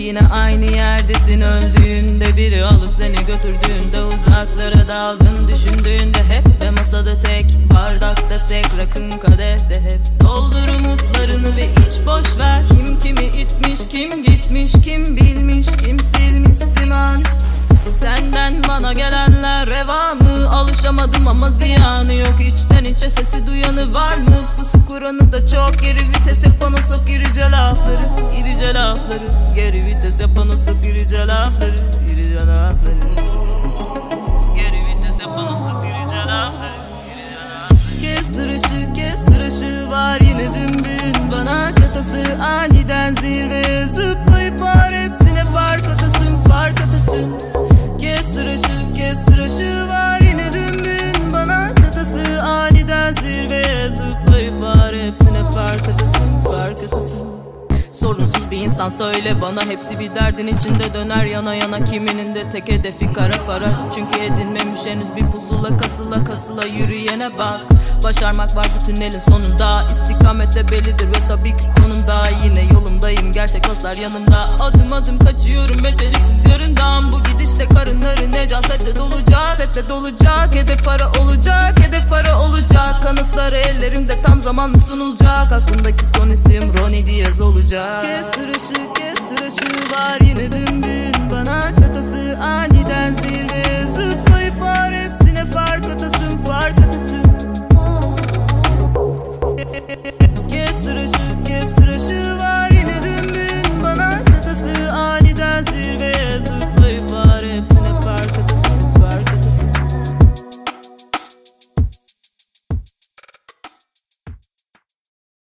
yine aynı yerdesin. Öldüğünde biri alıp seni götürdüğünde, uzaklara daldın düşündüğünde, hep de masada tek, bardakta sek, rakın kadehde hep. Doldur umutlarını ve iç boş ver. Kim kimi itmiş, kim gitmiş, kim bilmiş, kim silmiş siman. Senden bana gelenler reva mı? Alışamadım ama ziyanı yok. İçten içe sesi duyanı var mı? Pusu kuranı da çok. Geri vites hep bana sok irice lafları, irice lafları. Geri vites hep bana sok irice lafları, irice lafları. Geri vites hep bana sok irice lafları, irice lafları. Kes tıraşı var yine dümbün. Bana çatası aniden zirveye zıplayıp var, hepsine fark atasın, fark atasın. Kes tıraşı var yine dümbün. Bana çatası aniden zirveye zıplayıp var, hepsine fark atasın, fark atasın. Sorunsuz bir insan söyle bana, hepsi bir derdin içinde döner yana yana. Kiminin de tek hedefi kara para, çünkü edinmemiş henüz bir pusula. Kasıla kasıla yürüyene bak, başarmak var bu tünelin sonunda. İstikamette bellidir ve tabii ki konumda. Yine yolumdayım, gerçek dostlar yanımda. Adım adım kaçıyorum beceriksiz yarından. Bu gidişte karınları necasetle dolacak, etle dolacak. Hedef para olacak, hedef para olacak. Kanıtları ellerimde tam zamanlı sunulacak. Aklımdaki son isim Ronnie Diaz olacak. Kes tıraşı var yine dün